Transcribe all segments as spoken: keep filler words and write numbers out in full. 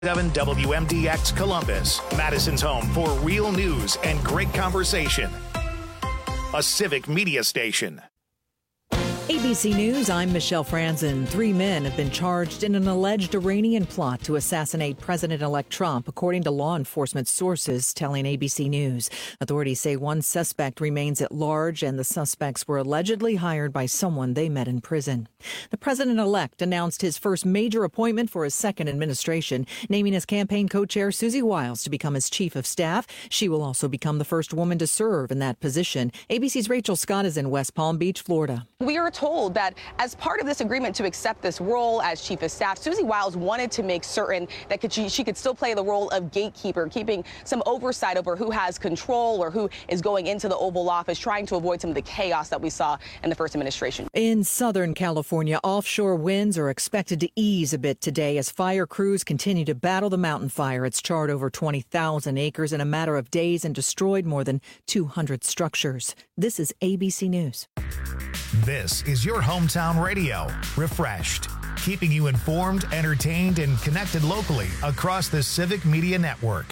seven W M D X Columbus, Madison's home for real news and great conversation. A civic media station. A B C News, I'm Michelle Franzen. Three men have been charged in an alleged Iranian plot to assassinate President-elect Trump, according to law enforcement sources telling A B C News. Authorities say one suspect remains at large, and the suspects were allegedly hired by someone they met in prison. The president-elect announced his first major appointment for his second administration, naming his campaign co-chair Susie Wiles to become his chief of staff. She will also become the first woman to serve in that position. A B C's Rachel Scott is in West Palm Beach, Florida. We are told that as part of this agreement to accept this role as chief of staff, Susie Wiles wanted to make certain that could she, she could still play the role of gatekeeper, keeping some oversight over who has control or who is going into the Oval Office, trying to avoid some of the chaos that we saw in the first administration. In Southern California, offshore winds are expected to ease a bit today as fire crews continue to battle the mountain fire. It's charred over twenty thousand acres in a matter of days and destroyed more than two hundred structures. This is A B C News. This is your hometown radio, Refreshed, keeping you informed, entertained, and connected locally across the Civic Media Network.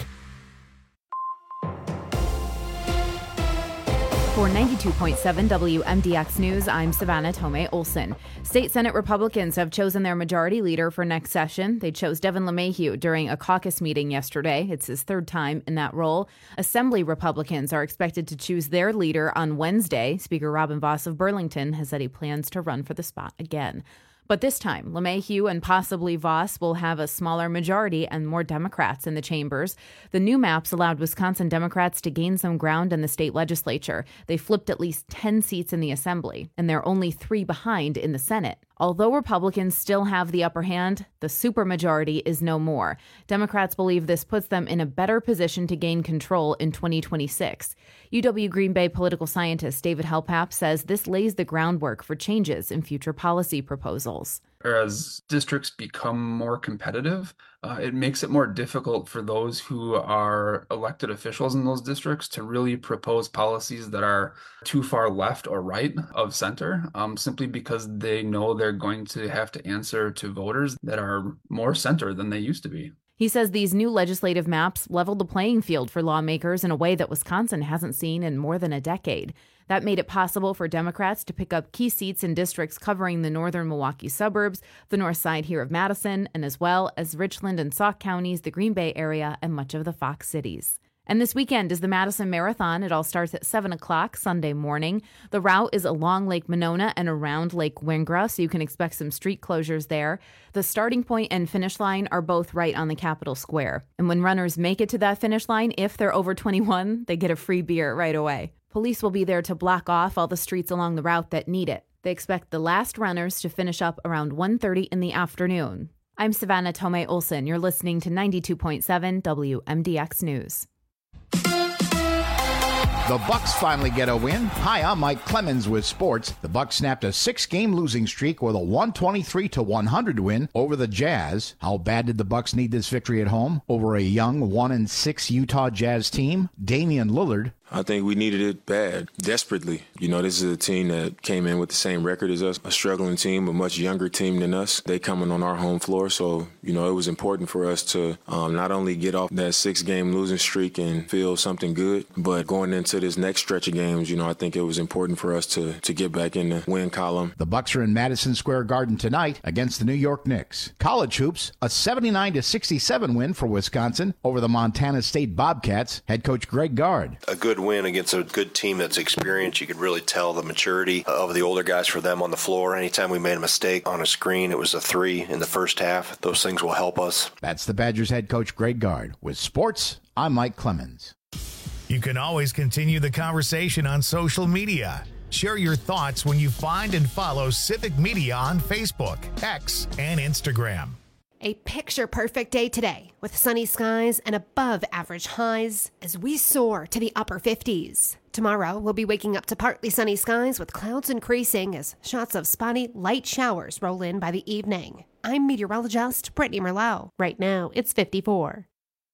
For ninety-two point seven W M D X News, I'm Savannah Tomei Olson. State Senate Republicans have chosen their majority leader for next session. They chose Devin LeMahieu during a caucus meeting yesterday. It's his third time in that role. Assembly Republicans are expected to choose their leader on Wednesday. Speaker Robin Vos of Burlington has said he plans to run for the spot again. But this time, LeMahieu and possibly Vos will have a smaller majority and more Democrats in the chambers. The new maps allowed Wisconsin Democrats to gain some ground in the state legislature. They flipped at least ten seats in the Assembly, and they're only three behind in the Senate. Although Republicans still have the upper hand, the supermajority is no more. Democrats believe this puts them in a better position to gain control in twenty twenty-six. U W Green Bay political scientist David Helpap says this lays the groundwork for changes in future policy proposals. As districts become more competitive, uh, it makes it more difficult for those who are elected officials in those districts to really propose policies that are too far left or right of center, um, simply because they know they're going to have to answer to voters that are more center than they used to be. He says these new legislative maps leveled the playing field for lawmakers in a way that Wisconsin hasn't seen in more than a decade. That made it possible for Democrats to pick up key seats in districts covering the northern Milwaukee suburbs, the north side here of Madison, and as well as Richland and Sauk counties, the Green Bay area, and much of the Fox cities. And this weekend is the Madison Marathon. It all starts at seven o'clock Sunday morning. The route is along Lake Monona and around Lake Wingra, so you can expect some street closures there. The starting point and finish line are both right on the Capitol Square. And when runners make it to that finish line, if they're over twenty-one, they get a free beer right away. Police will be there to block off all the streets along the route that need it. They expect the last runners to finish up around one thirty in the afternoon. I'm Savannah Tomei Olson. You're listening to ninety-two point seven W M D X News. The Bucks finally get a win. Hi, I'm Mike Clemens with sports. The Bucks snapped a six-game losing streak with a one twenty-three to one hundred win over the Jazz. How bad did the Bucks need this victory at home over a young one and six Utah Jazz team? Damian Lillard. I think we needed it bad, desperately. You know, this is a team that came in with the same record as us, a struggling team, a much younger team than us. They coming on our home floor, so, you know, it was important for us to um, not only get off that six-game losing streak and feel something good, but going into this next stretch of games, you know, I think it was important for us to, to get back in the win column. The Bucks are in Madison Square Garden tonight against the New York Knicks. College hoops, a seventy-nine to sixty-seven win for Wisconsin over the Montana State Bobcats. Head coach Greg Gard. A good win against a good team that's experienced. You could really tell the maturity of the older guys for them on the floor. Anytime we made a mistake on a screen, it was a three in the first half. Those things will help us. That's the Badgers head coach Greg Gard. With sports, I'm Mike Clemens. You can always continue the conversation on social media. Share your thoughts when you find and follow Civic Media on Facebook, X, and Instagram. A picture-perfect day today with sunny skies and above-average highs as we soar to the upper fifties. Tomorrow, we'll be waking up to partly sunny skies with clouds increasing as shots of spotty, light showers roll in by the evening. I'm meteorologist Brittany Merlot. Right now, it's fifty-four.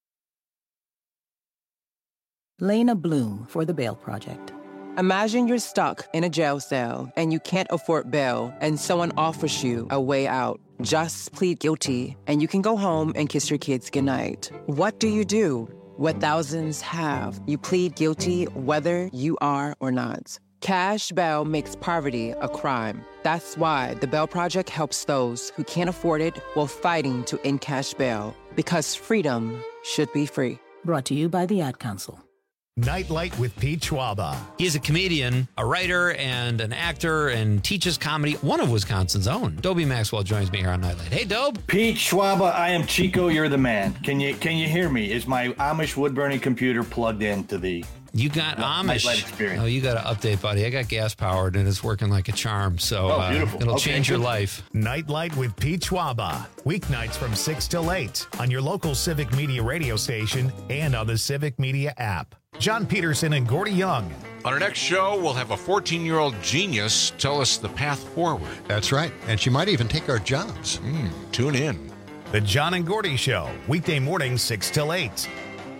Lena Bloom for the Bail Project. Imagine you're stuck in a jail cell and you can't afford bail and someone offers you a way out. Just plead guilty, and you can go home and kiss your kids goodnight. What do you do? What thousands have. You plead guilty whether you are or not. Cash bail makes poverty a crime. That's why the Bail Project helps those who can't afford it while fighting to end cash bail. Because freedom should be free. Brought to you by the Ad Council. Nightlight with Pete Schwaba. He is a comedian, a writer, and an actor, and teaches comedy. One of Wisconsin's own. Dobie Maxwell joins me here on Nightlight. Hey, Dobe. Pete Schwaba, I am Chico. You're the man. Can you can you hear me? Is my Amish wood burning computer plugged into the? You got Amish. Nightlight experience. Oh, you got to update, buddy. I got gas powered, and it's working like a charm. So oh, beautiful. uh, it'll okay, change good. your life. Nightlight with Pete Schwaba. Weeknights from six till eight on your local Civic Media radio station and on the Civic Media app. John Peterson and Gordy Young. On our next show, we'll have a fourteen-year-old genius tell us the path forward. That's right. And she might even take our jobs. Mm, tune in. The John and Gordy Show, weekday mornings six till eight.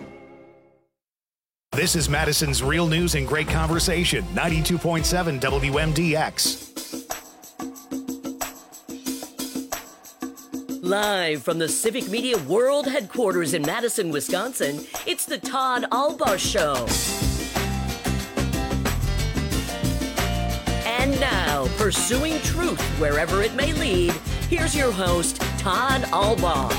This is Madison's Real News and Great Conversation, ninety-two point seven W M D X. Live from the Civic Media World Headquarters in Madison, Wisconsin, it's the Todd Albaugh Show. And now, pursuing truth wherever it may lead, here's your host, Todd Albaugh.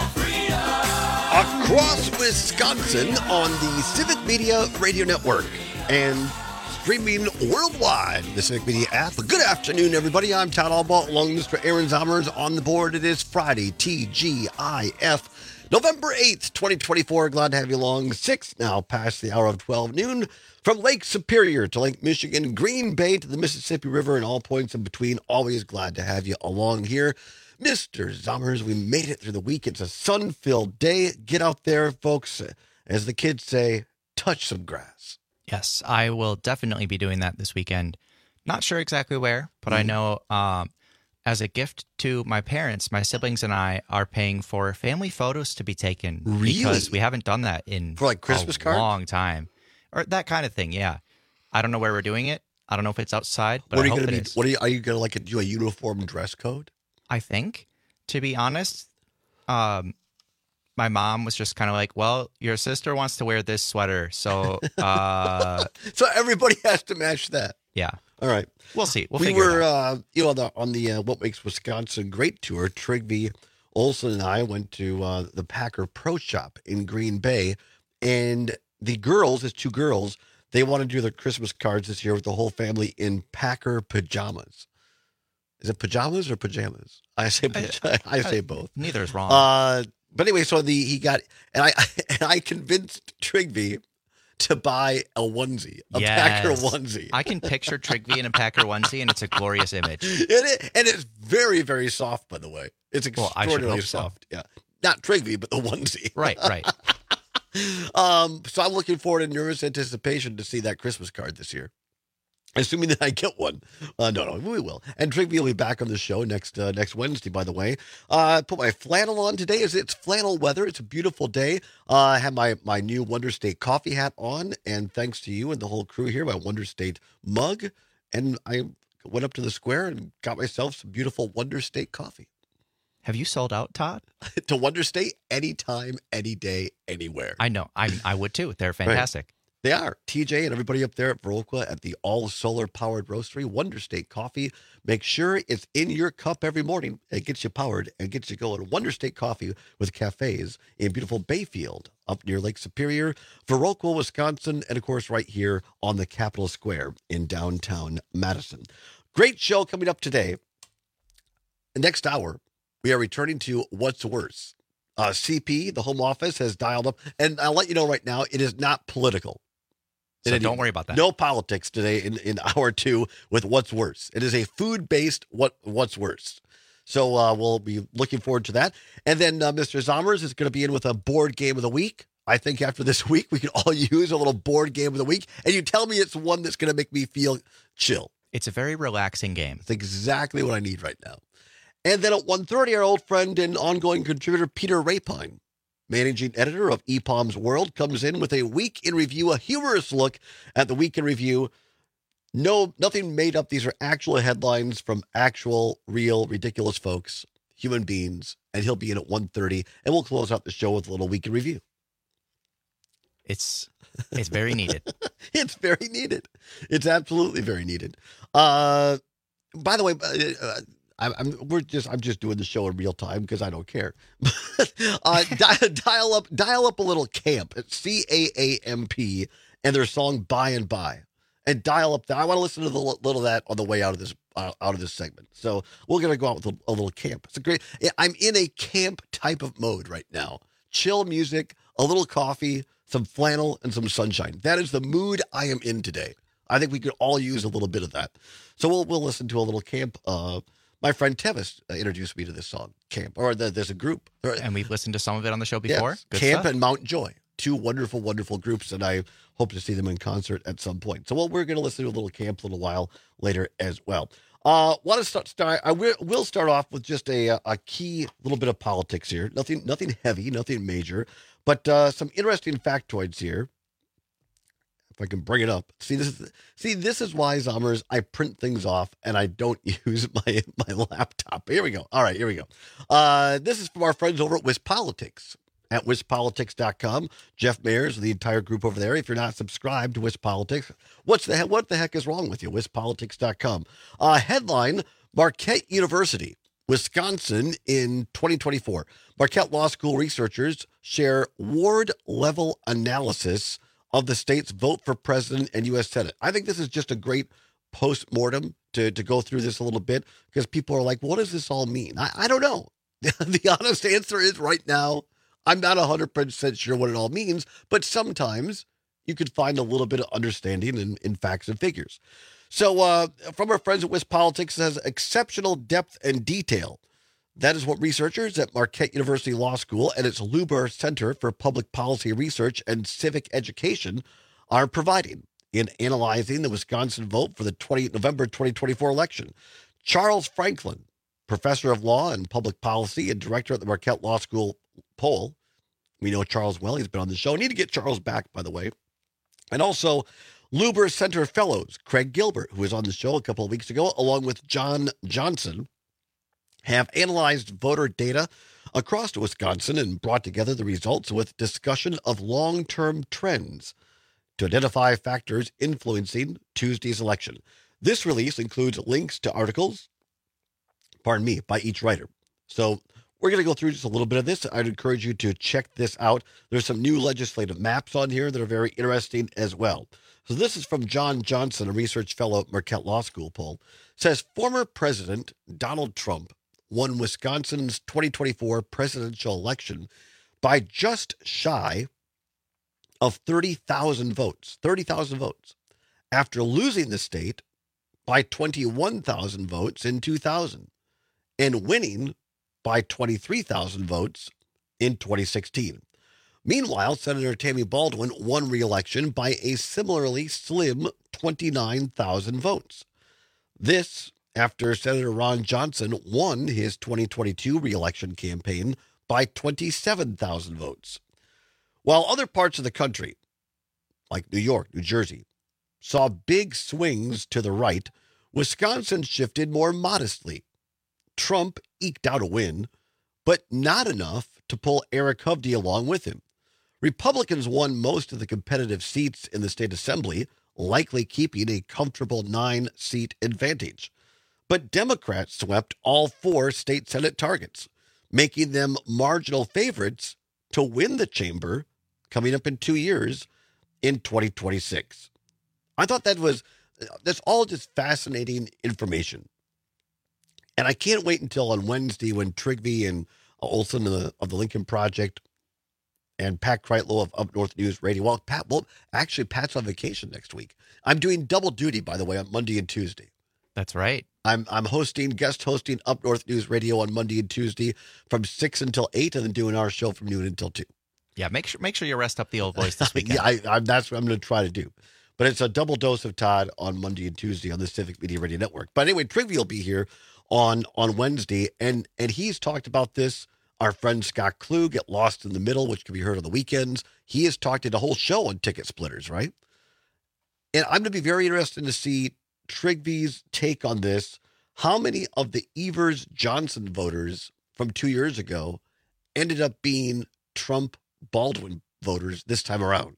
Across Wisconsin on the Civic Media Radio Network and streaming worldwide, the Civic Media app. Good afternoon, everybody. I'm Todd Albaugh, along with Mister Aaron Zommers on the board. It is Friday, T G I F, November eighth, twenty twenty-four. Glad to have you along. Six now past the hour of twelve noon. From Lake Superior to Lake Michigan, Green Bay to the Mississippi River, and all points in between. Always glad to have you along here. Mister Zommers, we made it through the week. It's a sun-filled day. Get out there, folks. As the kids say, touch some grass. Yes, I will definitely be doing that this weekend. Not sure exactly where, but mm. I know um, as a gift to my parents, my siblings and I are paying for family photos to be taken. Really? Because we haven't done that in for like Christmas a cards? long time. Or that kind of thing, yeah. I don't know where we're doing it. I don't know if it's outside, but what I are you hope gonna it be, is. What are you, are you going to like do a uniform dress code? I think, to be honest, um, my mom was just kind of like, well, your sister wants to wear this sweater. So uh, so everybody has to match that. Yeah. All right. We'll see. We'll we figure were, it out. uh, you know, on the, on the uh, What Makes Wisconsin Great tour, Trigby Olson and I went to uh, the Packer Pro Shop in Green Bay. And the girls, it's two girls, they want to do their Christmas cards this year with the whole family in Packer pajamas. Is it pajamas or pajamas? I say I, I say both. Neither is wrong. Uh, but anyway, so the he got and I and I convinced Trigby to buy a onesie, a yes. Packer onesie. I can picture Trigby in a Packer onesie, and it's a glorious image. It is, and it's very, very soft, by the way. It's extraordinarily well, soft. So. Yeah, not Trigby, but the onesie. Right, right. um, so I'm looking forward in nervous anticipation to see that Christmas card this year. Assuming that I get one. Uh, no, no, we will. And Trigby will be back on the show next uh, next Wednesday, by the way. Uh, I put my flannel on today. It's, it's flannel weather. It's a beautiful day. Uh, I have my, my new Wonder State coffee hat on. And thanks to you and the whole crew here, my Wonder State mug. And I went up to the square and got myself some beautiful Wonder State coffee. Have you sold out, Todd? To Wonder State, anytime, any day, anywhere. I know. I I would too. They're fantastic. Right. They are. T J and everybody up there at Viroqua at the all-solar powered roastery, Wonder State Coffee. Make sure it's in your cup every morning. It gets you powered and gets you going. Wonder State Coffee with cafes in beautiful Bayfield up near Lake Superior, Viroqua, Wisconsin, and, of course, right here on the Capitol Square in downtown Madison. Great show coming up today. Next hour, we are returning to What's Worse. Uh, C P, the Home Office, has dialed up. And I'll let you know right now, it is not political. So it, don't worry about that. No politics today in, in hour two with What's Worse. It is a food-based what What's Worse. So uh, we'll be looking forward to that. And then uh, Mister Zommers is going to be in with a board game of the week. I think after this week, we can all use a little board game of the week. And you tell me it's one that's going to make me feel chill. It's a very relaxing game. It's exactly what I need right now. And then at one thirty, our old friend and ongoing contributor, Peter Rapine, managing editor of E P O M's World, comes in with a week in review, a humorous look at the week in review. No, nothing made up. These are actual headlines from actual, real, ridiculous folks. human beings, and he'll be in at one thirty, and we'll close out the show with a little week in review. It's it's very needed. It's very needed. It's absolutely very needed. Uh, by the way, uh, I'm, I'm we're just I'm just doing the show in real time because I don't care. uh, dial, dial up dial up a little camp at C A A M P and their song "By and By," and dial up that. I want to listen to the little of that on the way out of this uh, out of this segment. So we're gonna go out with a, a little camp. It's a great. I'm in a camp type of mode right now. Chill music, a little coffee, some flannel, and some sunshine. That is the mood I am in today. I think we could all use a little bit of that. So we'll we'll listen to a little camp. Uh, my friend Tevis uh, introduced me to this song, Camp. Or the, there's a group. And we've listened to some of it on the show before. Yes, Good Camp stuff. and Mount Joy. Two wonderful, wonderful groups, and I hope to see them in concert at some point. So well, we're going to listen to a little Camp a little while later as well. Uh, want to start, start? I will, will start off with just a a key little bit of politics here. Nothing, nothing heavy, nothing major, but uh, some interesting factoids here. If I can bring it up. See this is see this is why, Zommers, I print things off and I don't use my my laptop. Here we go. All right, here we go. Uh, this is from our friends over at WisPolitics at wis politics dot com. Jeff Mayers, the entire group over there. If you're not subscribed to WisPolitics, what's the heck, what the heck is wrong with you? wis politics dot com. Uh, headline: Marquette University, Wisconsin in twenty twenty-four. Marquette Law School researchers share ward-level analysis of the state's vote for president and U S Senate. I think this is just a great post-mortem to, to go through this a little bit because people are like, what does this all mean? I, I don't know. The honest answer is right now, I'm not one hundred percent sure what it all means, but sometimes you could find a little bit of understanding in, in facts and figures. So uh, from our friends at WisPolitics, it says exceptional depth and detail. That is what researchers at Marquette University Law School and its Luber Center for Public Policy Research and Civic Education are providing in analyzing the Wisconsin vote for the November twenty twenty-four election. Charles Franklin, professor of law and public policy and director at the Marquette Law School poll. We know Charles well. He's been on the show. Need to get Charles back, by the way. And also Luber Center Fellows, Craig Gilbert, who was on the show a couple of weeks ago, along with John Johnson, have analyzed voter data across Wisconsin and brought together the results with discussion of long-term trends to identify factors influencing Tuesday's election. This release includes links to articles, pardon me, by each writer. So we're going to go through just a little bit of this. I'd encourage you to check this out. There's some new legislative maps on here that are very interesting as well. So this is from John Johnson, a research fellow at Marquette Law School poll. It says former President Donald Trump won Wisconsin's twenty twenty-four presidential election by just shy of thirty thousand votes, thirty thousand votes, after losing the state by twenty-one thousand votes in two thousand and winning by twenty-three thousand votes in twenty sixteen. Meanwhile, Senator Tammy Baldwin won re-election by a similarly slim twenty-nine thousand votes. This after Senator Ron Johnson won his twenty twenty-two re-election campaign by twenty-seven thousand votes. While other parts of the country, like New York, New Jersey, saw big swings to the right, Wisconsin shifted more modestly. Trump eked out a win, but not enough to pull Eric Hovde along with him. Republicans won most of the competitive seats in the state assembly, likely keeping a comfortable nine-seat advantage. But Democrats swept all four state Senate targets, making them marginal favorites to win the chamber coming up in two years in twenty twenty-six. I thought that was, that's all just fascinating information. And I can't wait until on Wednesday when Trigby and Olson of the, of the Lincoln Project and Pat Kreitlow of Up North News Radio. Well, Pat, well, actually, Pat's on vacation next week. I'm doing double duty, by the way, on Monday and Tuesday. That's right. I'm I'm hosting, guest hosting Up North News Radio on Monday and Tuesday from six until eight, and then doing our show from noon until two. Yeah, make sure make sure you rest up the old voice this weekend. yeah, I, I, that's what I'm going to try to do. But it's a double dose of Todd on Monday and Tuesday on the Civic Media Radio Network. But anyway, Trigby will be here on on Wednesday, and and he's talked about this. Our friend Scott Klug at Lost in the Middle, which can be heard on the weekends. He has talked in a whole show on Ticket Splitters, right? And I'm going to be very interested to see Trigby's take on this. How many of the Evers-Johnson voters from two years ago ended up being Trump-Baldwin voters this time around.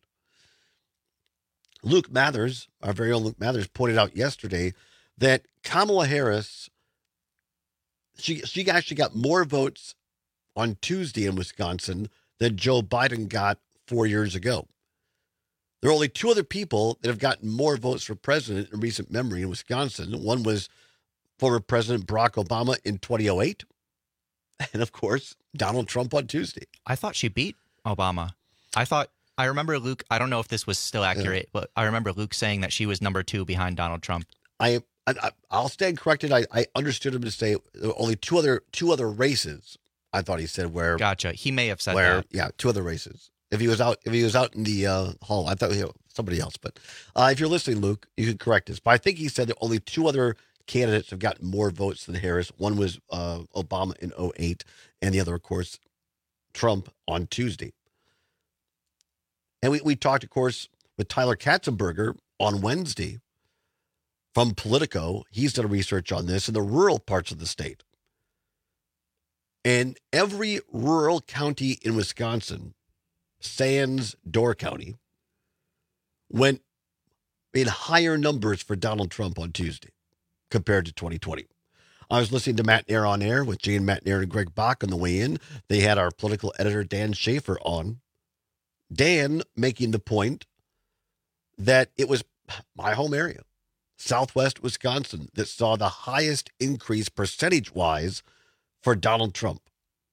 Luke Mathers, our very own Luke Mathers, pointed out yesterday that Kamala Harris, she she actually got more votes on Tuesday in Wisconsin than Joe Biden got four years ago. There are only two other people that have gotten more votes for president in recent memory in Wisconsin. One was former President Barack Obama in twenty oh eight, and of course, Donald Trump on Tuesday. I thought she beat Obama. I thought, I remember Luke, I don't know if this was still accurate, yeah. but I remember Luke saying that she was number two behind Donald Trump. I, I I'll stand corrected. I, I understood him to say only two other two other races. I thought he said where. Gotcha. He may have said where, that. Yeah, two other races. If he was out, if he was out in the uh, hall, I thought he was somebody else. But uh, if you're listening, Luke, you can correct us. But I think he said that only two other candidates have gotten more votes than Harris. One was uh, Obama in oh eight, and the other, of course, Trump on Tuesday. And we, we talked, of course, with Tyler Katzenberger on Wednesday from Politico. He's done research on this in the rural parts of the state. And every rural county in Wisconsin, sans Door County, went in higher numbers for Donald Trump on Tuesday compared to twenty twenty. I was listening to Matt Nair on Air with Jane Matt Nair and Greg Bach on the way in. They had our political editor, Dan Schaefer, on. Dan making the point that it was my home area, Southwest Wisconsin, that saw the highest increase percentage-wise for Donald Trump.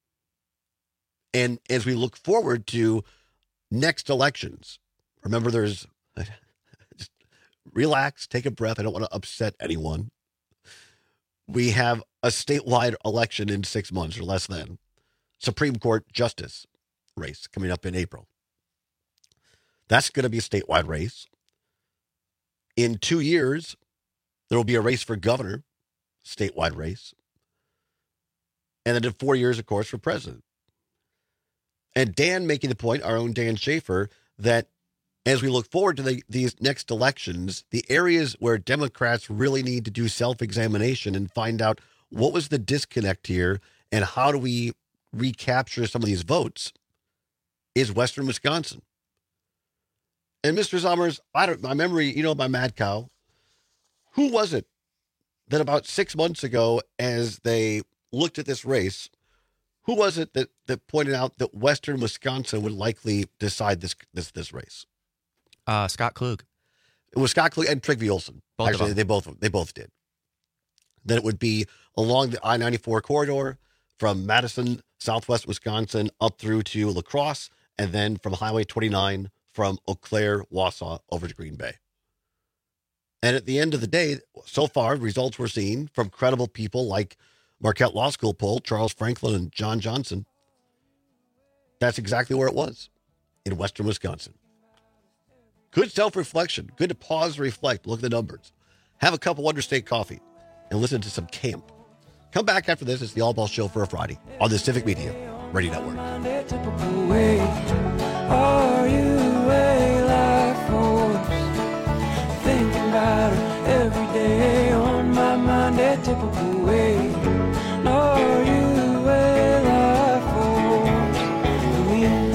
And as we look forward to next elections, remember there's, just relax, take a breath. I don't want to upset anyone. We have a statewide election in six months or less than. Supreme Court Justice race coming up in April. That's going to be a statewide race. In two years, there will be a race for governor, statewide race. And then in four years, of course, for president. And Dan making the point, our own Dan Schaefer, that as we look forward to the, these next elections, the areas where Democrats really need to do self-examination and find out what was the disconnect here and how do we recapture some of these votes is Western Wisconsin. And Mister Zommers, I don't, my memory, you know, my mad cow, who was it that about six months ago, as they looked at this race, who was it that, that pointed out that Western Wisconsin would likely decide this this this race? Uh, Scott Klug. It was Scott Klug and Trygve Olsen. Both Actually, they both they both did. That it would be along the I ninety-four corridor from Madison, Southwest Wisconsin, up through to La Crosse, and then from Highway twenty-nine from Eau Claire, Wausau, over to Green Bay. And at the end of the day, so far, results we're seeing from credible people like Marquette Law School poll, Charles Franklin and John Johnson, that's exactly where it was, in Western Wisconsin. Good self-reflection. Good to pause and reflect. Look at the numbers. Have a cup of Wonder State coffee and listen to some Camp. Come back after this. It's the All Ball Show for a Friday on the Civic Media Radio Network. Are you a life force? Thinking about her every day on my mind, a typical way. Are you a life force for me?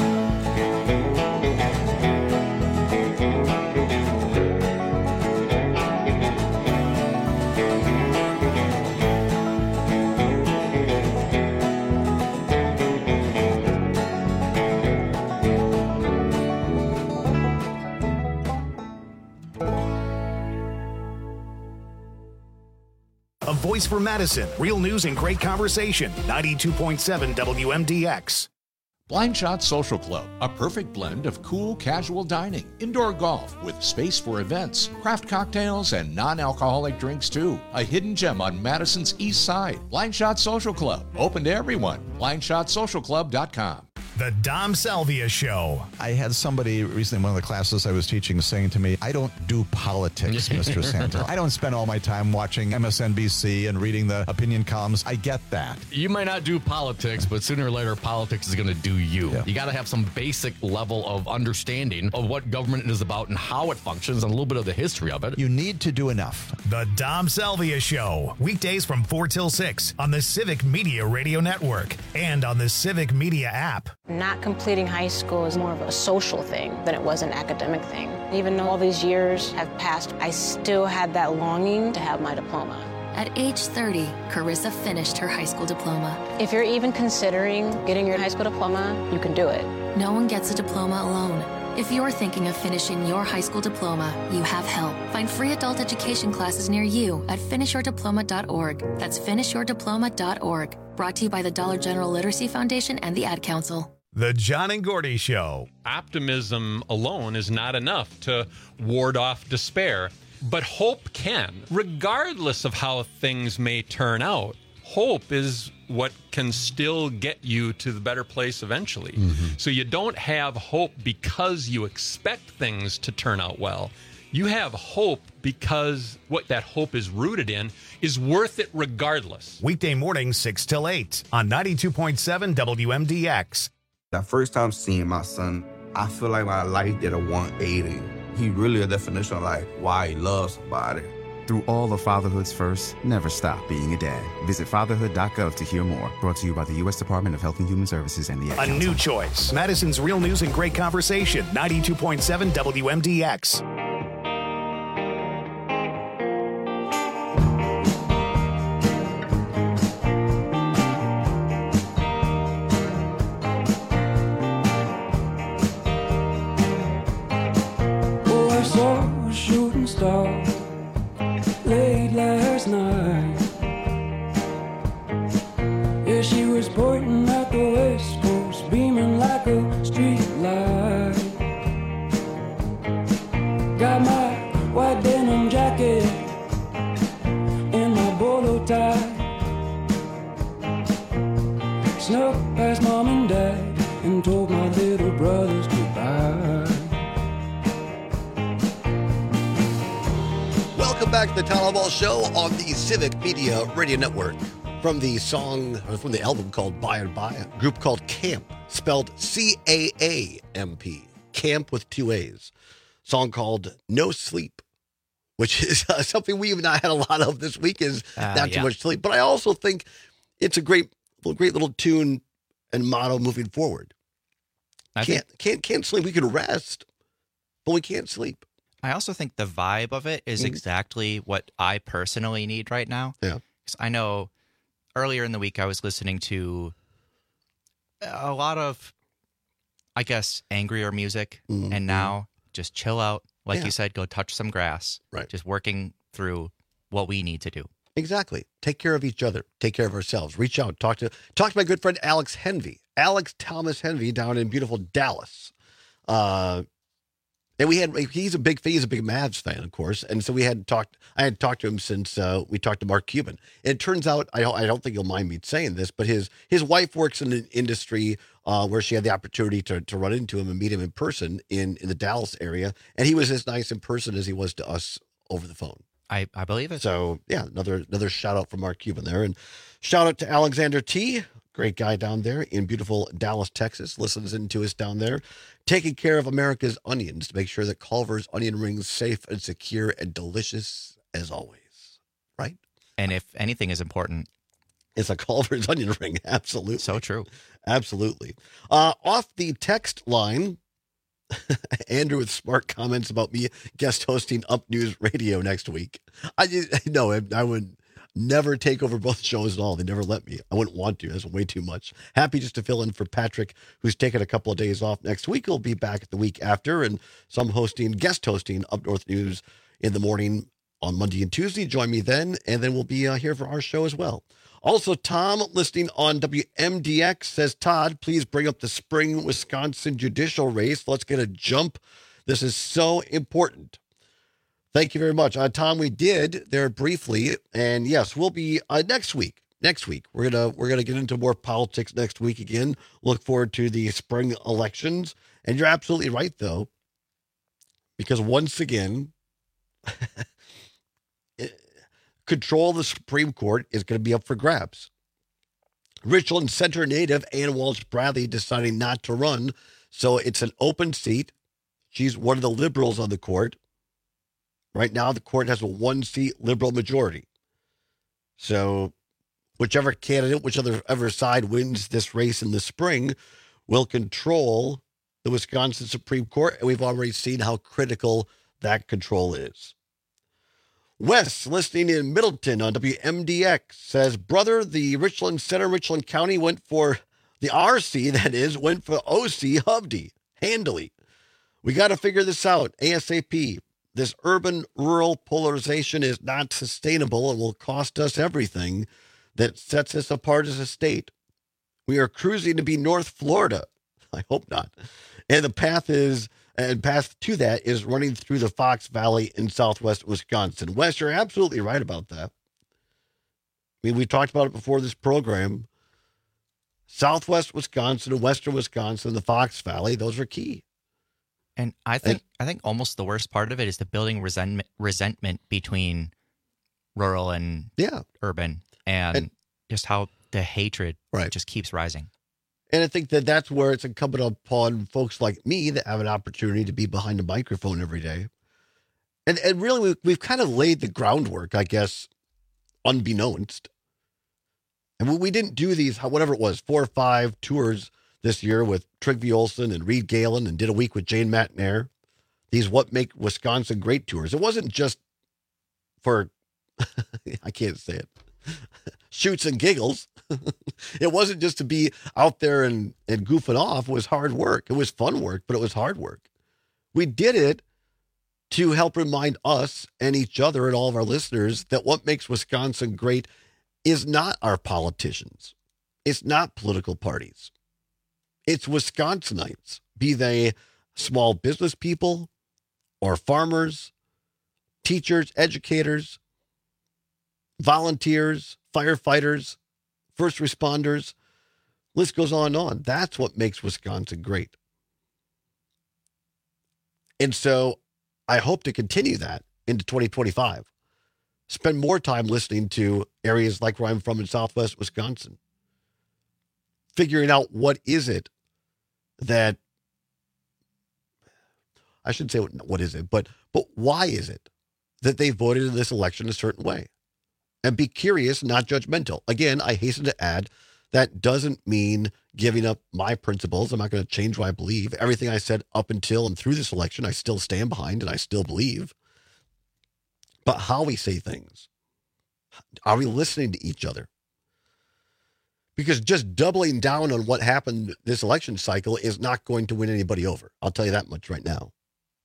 A voice for Madison. Real news and great conversation. ninety-two point seven W M D X. Blind Shot Social Club, a perfect blend of cool, casual dining, indoor golf with space for events, craft cocktails, and non-alcoholic drinks too. A hidden gem on Madison's east side. Blind Shot Social Club, open to everyone. blind shot social club dot com. The Dom Salvia Show. I had somebody recently in one of the classes I was teaching saying to me, I don't do politics, Mister Santel. I don't spend all my time watching M S N B C and reading the opinion columns. I get that. You might not do politics, but sooner or later, politics is going to do you. Yeah. You got to have some basic level of understanding of what government is about and how it functions and a little bit of the history of it. You need to do enough. The Dom Salvia Show. Weekdays from four till six on the Civic Media Radio Network and on the Civic Media app. Not completing high school is more of a social thing than it was an academic thing. Even though all these years have passed, I still had that longing to have my diploma. At age thirty, Carissa finished her high school diploma. If you're even considering getting your high school diploma, you can do it. No one gets a diploma alone. If you're thinking of finishing your high school diploma, you have help. Find free adult education classes near you at finish your diploma dot org. That's finish your diploma dot org. Brought to you by the Dollar General Literacy Foundation and the Ad Council. The John and Gordy Show. Optimism alone is not enough to ward off despair, but hope can. Regardless of how things may turn out, hope is what can still get you to the better place eventually. Mm-hmm. So you don't have hope because you expect things to turn out well. You have hope because what that hope is rooted in is worth it regardless. Weekday mornings, six till eight on ninety-two point seven W M D X. That first time seeing my son, I feel like my life did a one eighty. He really a definition of like why he loves somebody. Through all of fatherhood's first, never stop being a dad. Visit fatherhood dot gov to hear more. Brought to you by the U S Department of Health and Human Services and the Ad A Council. new choice. Madison's Real News and Great Conversation. ninety-two point seven W M D X. Oh, I saw a shooting star late last night. Yeah, she was pointing at the west coast, beaming like a street light. Got my white denim jacket and my bolo tie. Snuck past mom and dad and told my little brothers goodbye. Welcome back to the Town Hall Show on the Civic Media Radio Network. From the song, or from the album called By and By, a group called Camp, spelled C A A M P. Camp with two A's. Song called No Sleep, which is uh, something we've not had a lot of this week, is Uh, not too yeah. much sleep. But I also think it's a great, great little tune and motto moving forward. I can't, can't, can't sleep. We can rest, but we can't sleep. I also think the vibe of it is Mhm. exactly what I personally need right now. Yeah. 'Cause I know earlier in the week I was listening to a lot of, I guess, angrier music. Mhm. And now just chill out. Like Yeah. you said, go touch some grass. Right. Just working through what we need to do. Exactly. Take care of each other. Take care of ourselves. Reach out. Talk to talk to my good friend Alex Henvey. Alex Thomas Henvey down in beautiful Dallas. Uh, and we had he's a big he's a big Mavs fan, of course. And so we had talked. I had talked to him since uh, we talked to Mark Cuban. And it turns out I don't I don't think you'll mind me saying this, but his his wife works in an industry uh, where she had the opportunity to to run into him and meet him in person in in the Dallas area. And he was as nice in person as he was to us over the phone. I, I believe it. So yeah, another another shout out from Mark Cuban there, and shout out to Alexander T, great guy down there in beautiful Dallas, Texas, listens into us down there, taking care of America's onions to make sure that Culver's onion rings safe and secure and delicious as always, right? And if anything is important, it's a Culver's onion ring. Absolutely, so true. Absolutely. Uh, off the text line. Andrew with smart comments about me guest hosting Up News Radio next week. I just, no, I, I would never take over both shows at all. They never let me. I wouldn't want to. That's way too much. Happy just to fill in for Patrick, who's taking a couple of days off next week. He'll be back the week after, and some hosting, guest hosting Up North News in the morning on Monday and Tuesday. Join me then, and then we'll be uh, here for our show as well. Also, Tom, listening on W M D X, says, Todd, please bring up the spring Wisconsin judicial race. Let's get a jump. This is so important. Thank you very much. Uh, Tom, we did there briefly. And yes, we'll be uh, next week. next week. We're gonna we're gonna get into more politics next week again. Look forward to the spring elections. And you're absolutely right, though, because once again, control of the Supreme Court is going to be up for grabs. Richland Center native Ann Walsh Bradley deciding not to run, so it's an open seat. She's one of the liberals on the court. Right now, the court has a one-seat liberal majority. So whichever candidate, whichever side wins this race in the spring will control the Wisconsin Supreme Court, and we've already seen how critical that control is. Wes, listening in Middleton on W M D X, says, brother, the Richland Center, Richland County went for, the R C, that is, went for O C Hovde, handily. We got to figure this out ASAP. This urban-rural polarization is not sustainable and will cost us everything that sets us apart as a state. We are cruising to be North Florida. I hope not. And the path is, and path to that is running through the Fox Valley in southwest Wisconsin. Wes, you're absolutely right about that. I mean, we talked about it before this program. Southwest Wisconsin, western Wisconsin, the Fox Valley, those are key. And I think I think almost the worst part of it is the building resentment resentment between rural and yeah. urban, and, and just how the hatred right. just keeps rising. And I think that that's where it's incumbent upon folks like me that have an opportunity to be behind a microphone every day. And and really, we, we've kind of laid the groundwork, I guess, unbeknownst. And we didn't do these, whatever it was, four or five tours this year with Trygve Olsen and Reed Galen, and did a week with Jane McNair. These What Make Wisconsin Great tours. It wasn't just for, I can't say it, shoots and giggles. It wasn't just to be out there and, and goofing off. It was hard work. It was fun work, but it was hard work. We did it to help remind us and each other and all of our listeners that what makes Wisconsin great is not our politicians. It's not political parties. It's Wisconsinites, be they small business people or farmers, teachers, educators, volunteers, firefighters, first responders. List goes on and on. That's what makes Wisconsin great. And so I hope to continue that into twenty twenty-five. Spend more time listening to areas like where I'm from in southwest Wisconsin. Figuring out what is it that, I shouldn't say what, what is it, but but why is it that they voted in this election a certain way? And be curious, not judgmental. Again, I hasten to add, that doesn't mean giving up my principles. I'm not going to change what I believe. Everything I said up until and through this election, I still stand behind and I still believe. But how we say things, are we listening to each other? Because just doubling down on what happened this election cycle is not going to win anybody over. I'll tell you that much right now.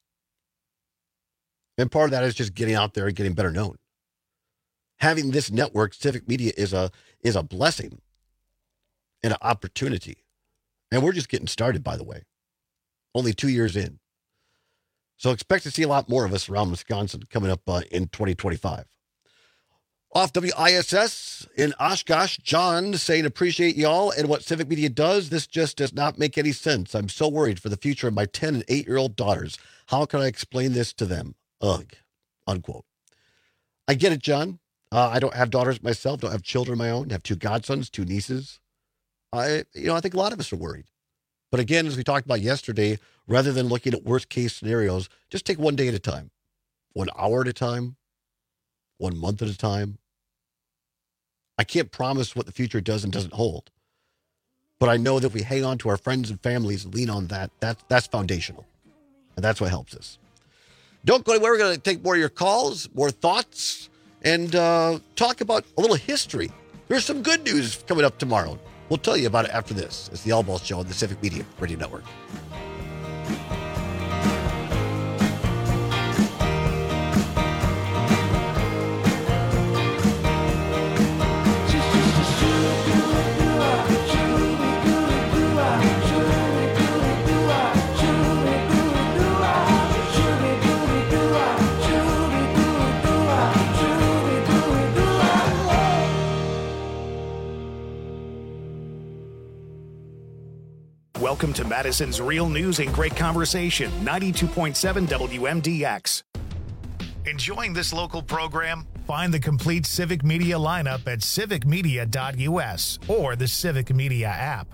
And part of that is just getting out there and getting better known. Having this network, Civic Media, is a is a blessing and an opportunity. And we're just getting started, by the way. Only two years in. So expect to see a lot more of us around Wisconsin coming up uh, in twenty twenty-five. Off W I S S in Oshkosh, John saying, appreciate y'all and what Civic Media does. This just does not make any sense. I'm so worried for the future of my ten and eight-year-old daughters. How can I explain this to them? Ugh, unquote. I get it, John. Uh, I don't have daughters myself, don't have children of my own. I have two godsons, two nieces. I, you know, I think a lot of us are worried. But again, as we talked about yesterday, rather than looking at worst case scenarios, just take one day at a time, one hour at a time, one month at a time. I can't promise what the future does and doesn't hold. But I know that if we hang on to our friends and families and lean on that, that that's foundational. And that's what helps us. Don't go anywhere. We're going to take more of your calls, more thoughts, and uh, talk about a little history. There's some good news coming up tomorrow. We'll tell you about it after this. It's the All Balls Show on the Civic Media Radio Network. Welcome to Madison's Real News and Great Conversation, ninety-two point seven W M D X. Enjoying this local program? Find the complete Civic Media lineup at civic media dot U S or the Civic Media app.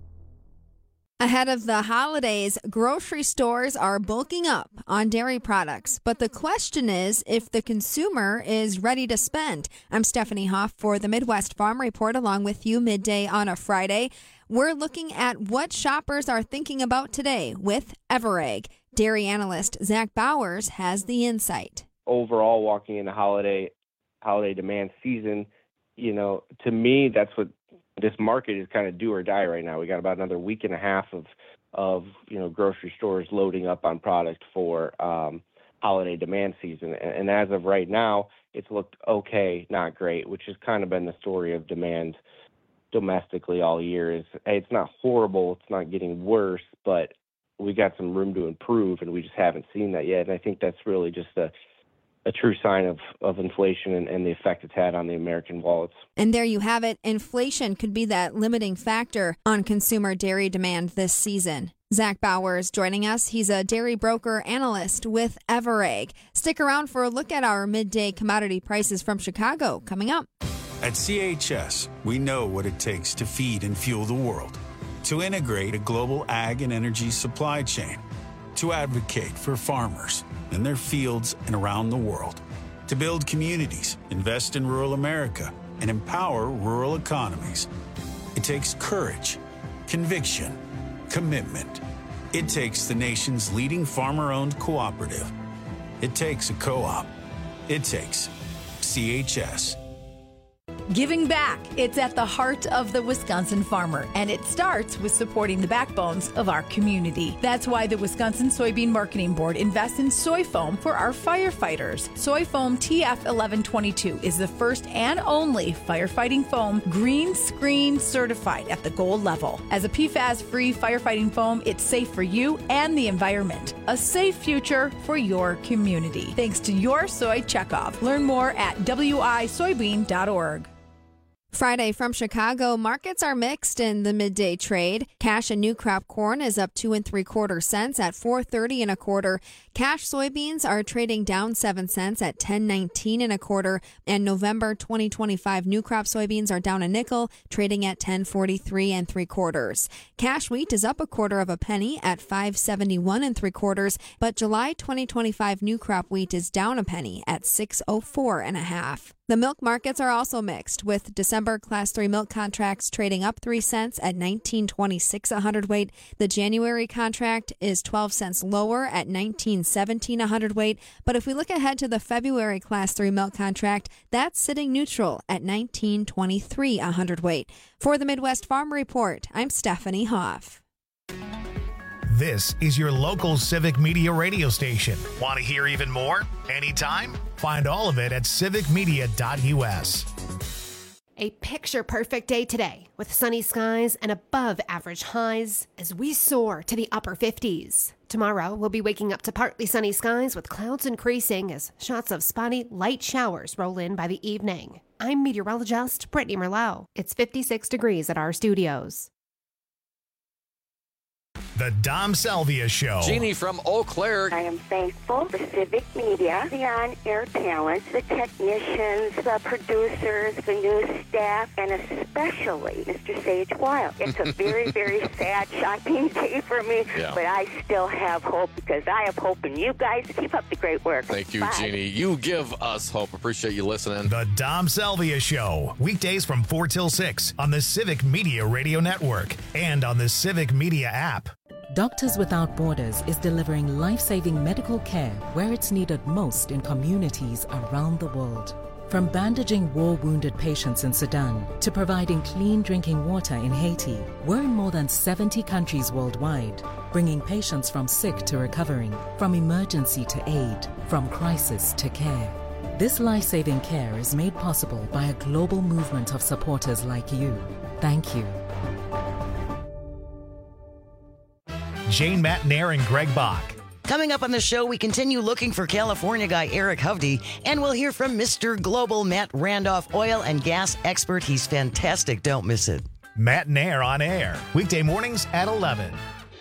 Ahead of the holidays, grocery stores are bulking up on dairy products. But the question is if the consumer is ready to spend. I'm Stephanie Hoff for the Midwest Farm Report, along with you midday on a Friday. We're looking at what shoppers are thinking about today with Everegg. Dairy analyst Zach Bowers has the insight. Overall, walking into holiday holiday demand season, you know, to me, that's what this market is kind of do or die right now. We got about another week and a half of, of you know, grocery stores loading up on product for um, holiday demand season. And, and as of right now, it's looked okay, not great, which has kind of been the story of demand domestically all year. Is hey, it's not horrible, it's not getting worse, but we got some room to improve, and we just haven't seen that yet. And I think that's really just a a true sign of, of inflation and, and the effect it's had on the American wallets. And there you have it. Inflation could be that limiting factor on consumer dairy demand this season. Zach Bowers joining us. He's a dairy broker analyst with Everegg. Stick around for a look at our midday commodity prices from Chicago coming up. At C H S, we know what it takes to feed and fuel the world, to integrate a global ag and energy supply chain, to advocate for farmers in their fields and around the world, to build communities, invest in rural America, and empower rural economies. It takes courage, conviction, commitment. It takes the nation's leading farmer-owned cooperative. It takes a co-op. It takes C H S. Giving back. It's at the heart of the Wisconsin farmer, and it starts with supporting the backbones of our community. That's why the Wisconsin Soybean Marketing Board invests in soy foam for our firefighters. Soy foam T F eleven twenty-two is the first and only firefighting foam green screen certified at the gold level. As a P FAS-free firefighting foam, it's safe for you and the environment. A safe future for your community. Thanks to your soy checkoff. Learn more at w i soybean dot org. Friday from Chicago, markets are mixed in the midday trade. Cash and new crop corn is up two and three quarter cents at four thirty and a quarter. Cash soybeans are trading down seven cents at ten nineteen and a quarter. And November twenty twenty-five new crop soybeans are down a nickel, trading at ten forty-three and three quarters. Cash wheat is up a quarter of a penny at five seventy-one and three quarters. But July twenty twenty-five new crop wheat is down a penny at six oh four and a half. The milk markets are also mixed, with December Class three milk contracts trading up three cents at nineteen twenty-six a hundredweight. The January contract is twelve cents lower at nineteen seventeen a hundredweight. But if we look ahead to the February Class three milk contract, that's sitting neutral at nineteen twenty-three a hundredweight. For the Midwest Farm Report, I'm Stephanie Hoff. This is your local Civic Media radio station. Want to hear even more? Anytime? Find all of it at civic media dot U S. A picture-perfect day today with sunny skies and above-average highs as we soar to the upper fifties. Tomorrow, we'll be waking up to partly sunny skies with clouds increasing as shots of spotty, light showers roll in by the evening. I'm meteorologist Brittany Merlot. It's fifty-six degrees at our studios. The Dom Salvia Show. Jeannie from Eau Claire. I am thankful for Civic Media, the on-air talent, the technicians, the producers, the news staff, and especially Mister Sage Wild. It's a very, very sad, shocking day for me, Yeah. but I still have hope because I have hope in you guys. Keep up the great work. Thank you, Bye. Jeannie. You give us hope. Appreciate you listening. The Dom Salvia Show. Weekdays from four till six on the Civic Media Radio Network and on the Civic Media app. Doctors Without Borders is delivering life-saving medical care where it's needed most in communities around the world. From bandaging war-wounded patients in Sudan to providing clean drinking water in Haiti, we're in more than seventy countries worldwide, bringing patients from sick to recovering, from emergency to aid, from crisis to care. This life-saving care is made possible by a global movement of supporters like you. Thank you. Jane Matnair and Greg Bach. Coming up on the show, we continue looking for California guy Eric Hovde, and we'll hear from Mister Global Matt Randolph, oil and gas expert. He's fantastic. Don't miss it. Matt and Air on Air, weekday mornings at eleven.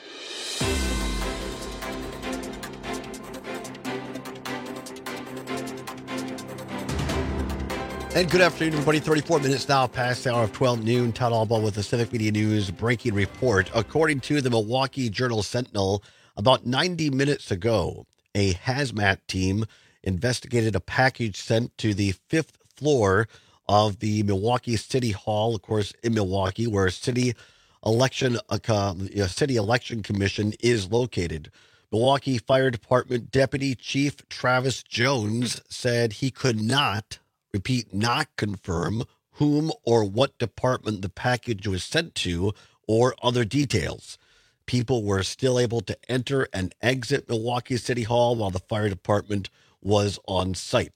And good afternoon, everybody. thirty-four minutes now past the hour of twelve noon. Todd Albaugh with the Civic Media News breaking report. According to the Milwaukee Journal-Sentinel, about ninety minutes ago, a hazmat team investigated a package sent to the fifth floor of the Milwaukee City Hall, of course, in Milwaukee, where city election, uh, city election commission is located. Milwaukee Fire Department Deputy Chief Travis Jones said he could not, repeat, not confirm whom or what department the package was sent to or other details. People were still able to enter and exit Milwaukee City Hall while the fire department was on site.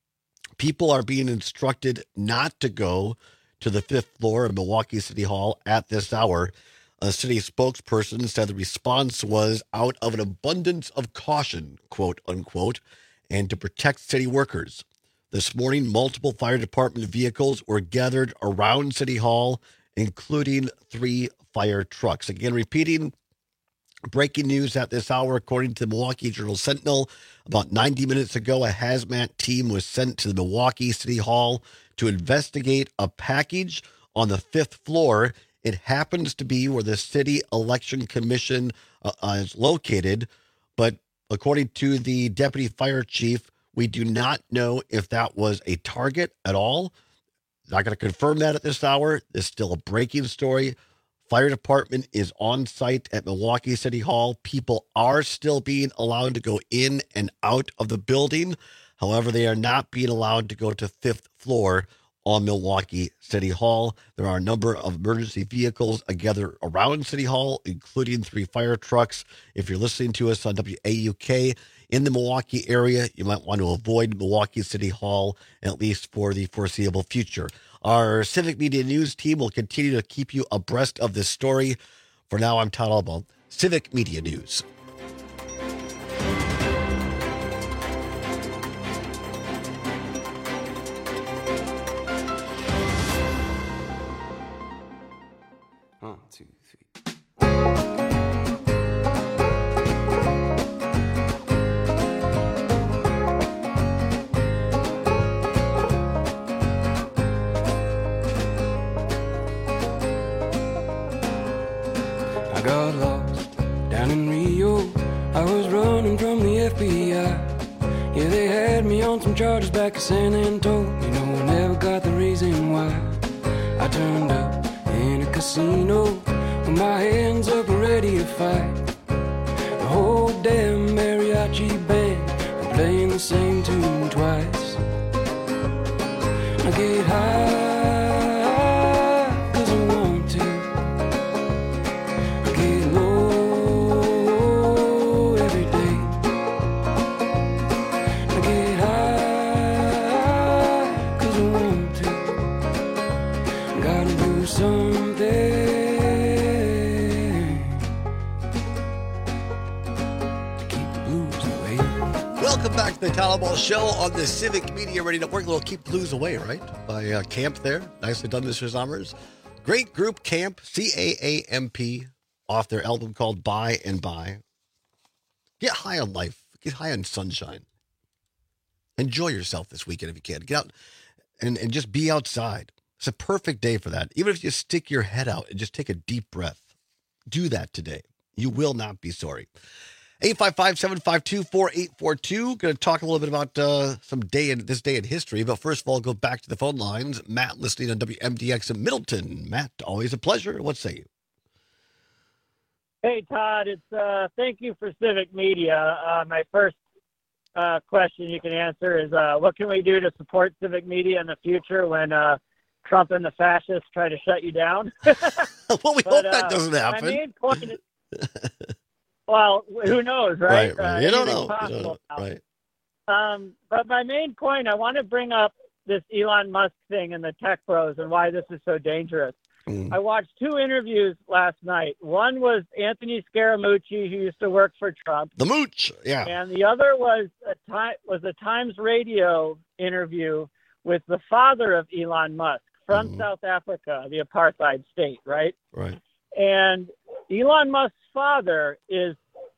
People are being instructed not to go to the fifth floor of Milwaukee City Hall at this hour. A city spokesperson said the response was out of an abundance of caution, quote unquote, and to protect city workers. This morning, multiple fire department vehicles were gathered around City Hall, including three fire trucks. Again, repeating, breaking news at this hour, according to the Milwaukee Journal-Sentinel, about ninety minutes ago, a hazmat team was sent to the Milwaukee City Hall to investigate a package on the fifth floor. It happens to be where the City Election Commission uh, is located, but according to the deputy fire chief, we do not know if that was a target at all. Not going to confirm that at this hour. It's still a breaking story. Fire department is on site at Milwaukee City Hall. People are still being allowed to go in and out of the building. However, they are not being allowed to go to fifth floor on Milwaukee City Hall. There are a number of emergency vehicles gathered around City Hall, including three fire trucks. If you're listening to us on W A U K in the Milwaukee area, you might want to avoid Milwaukee City Hall, at least for the foreseeable future. Our Civic Media News team will continue to keep you abreast of this story. For now, I'm Todd Albaugh, Civic Media News. One, two, three. I got lost down in Rio. I was running from the F B I. Yeah, they had me on some charges back in San Antonio. No one ever got the reason why. I turned up in a casino with my hands up ready to fight. The whole damn mariachi band were playing the same tune twice. I get high 'cause I want to. I get low every day. I get high 'cause I want to. Gotta do something to keep the blues away. Welcome back to the Todd Albaugh Show on the Civic Media Radio Network. A little Keep Blues Away, right? By uh, Camp there. Nicely done, Mister Sommers. Great group, Camp, C A A M P, off their album called By and By. Get high on life. Get high on sunshine. Enjoy yourself this weekend if you can. Get out and, and just be outside. It's a perfect day for that. Even if you stick your head out and just take a deep breath, do that today. You will not be sorry. eight five five, seven five two, four eight four two. Going to talk a little bit about uh, some day in this day in history. But first of all, go back to the phone lines. Matt listening on W M D X in Middleton. Matt, always a pleasure. What say you? Hey, Todd. It's uh, thank you for Civic Media. Uh, my first uh, question you can answer is uh, what can we do to support Civic Media in the future when uh, Trump and the fascists try to shut you down? Well, we But, hope that uh, doesn't happen. My main point is, well, who knows, right? Right, right. Uh, You don't anything's know. You don't possible know. now. Right. Um, but my main point, I want to bring up this Elon Musk thing and the tech bros and why this is so dangerous. Mm. I watched two interviews last night. One was Anthony Scaramucci, who used to work for Trump. The Mooch, yeah. And the other was a time was a Times Radio interview with the father of Elon Musk, from Mhm. South Africa, the apartheid state, right? Right. And Elon Musk's father is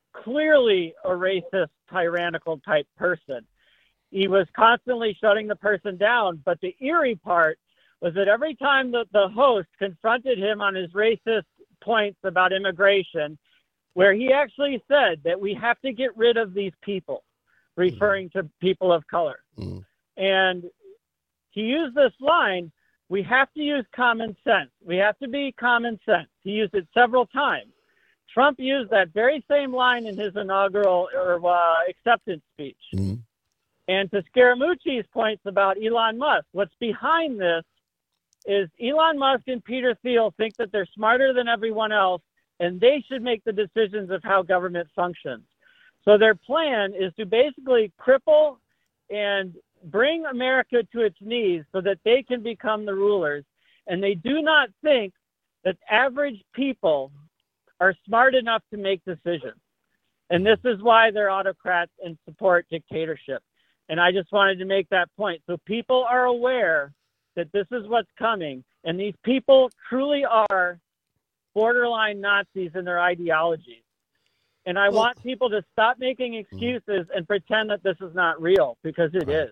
clearly a racist, tyrannical type person. He was constantly shutting the person down. But the eerie part was that every time that the host confronted him on his racist points about immigration, where he actually said that we have to get rid of these people, referring to people of color. Mm. And he used this line, we have to use common sense. We have to be common sense. He used it several times. Trump used that very same line in his inaugural or uh, acceptance speech. Mm-hmm. And to Scaramucci's points about Elon Musk, what's behind this is Elon Musk and Peter Thiel think that they're smarter than everyone else, and they should make the decisions of how government functions. So their plan is to basically cripple and bring America to its knees so that they can become the rulers. And they do not think that average people are smart enough to make decisions. And this is why they're autocrats and support dictatorship. And I just wanted to make that point. So people are aware that this is what's coming. And these people truly are borderline Nazis in their ideologies. And I Well- want people to stop making excuses and pretend that this is not real, because it is.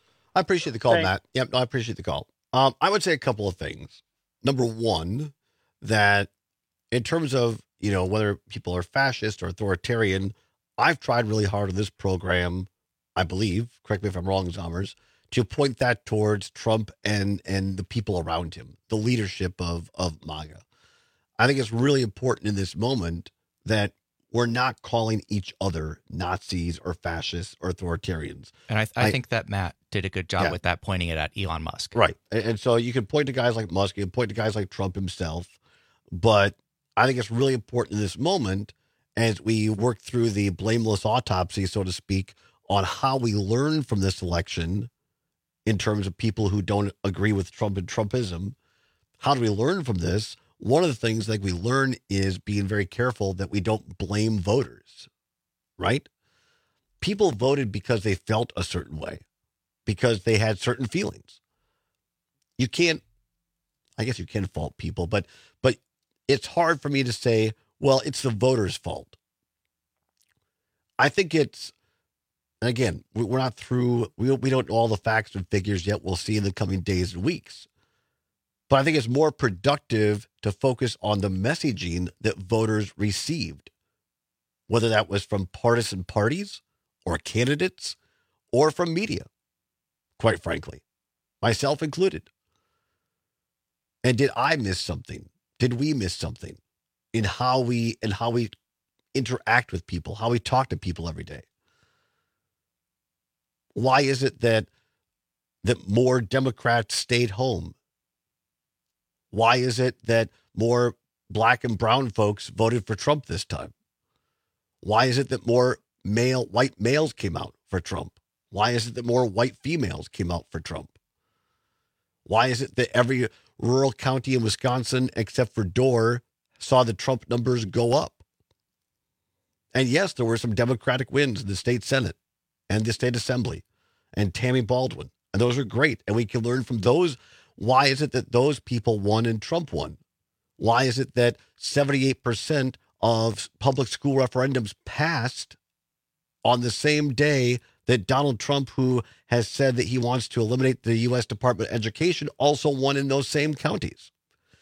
I appreciate the call, Thanks. Matt. Yep, I appreciate the call. Um, I would say a couple of things. Number one, that in terms of, you know, whether people are fascist or authoritarian, I've tried really hard on this program, I believe, correct me if I'm wrong, Zommers, to point that towards Trump and and the people around him, the leadership of, of MAGA. I think it's really important in this moment that we're not calling each other Nazis or fascists or authoritarians. And I, I, I- think that Matt did a good job Yeah. with that, pointing it at Elon Musk. Right. And, and so you can point to guys like Musk, you can point to guys like Trump himself. But I think it's really important in this moment as we work through the blameless autopsy, so to speak, on how we learn from this election in terms of people who don't agree with Trump and Trumpism. How do we learn from this? One of the things I think we learn is being very careful that we don't blame voters, right? People voted because they felt a certain way, because they had certain feelings. You can't, I guess you can fault people, but but it's hard for me to say, well, it's the voters' fault. I think it's, and again, we- we're not through, we don't, we don't know all the facts and figures yet. We'll see in the coming days and weeks. But I think it's more productive to focus on the messaging that voters received, whether that was from partisan parties or candidates or from media, quite frankly, myself included. And did I miss something? Did we miss something in how we and how we interact with people, how we talk to people every day? Why is it that that more Democrats stayed home? Why is it that more black and brown folks voted for Trump this time? Why is it that more male white males came out for Trump? Why is it that more white females came out for Trump? Why is it that every rural county in Wisconsin, except for Dorr, saw the Trump numbers go up? And yes, there were some Democratic wins in the state Senate and the state assembly and Tammy Baldwin. And those are great. And we can learn from those. Why is it that those people won and Trump won? Why is it that seventy-eight percent of public school referendums passed on the same day that Donald Trump, who has said that he wants to eliminate the U S Department of Education, also won in those same counties?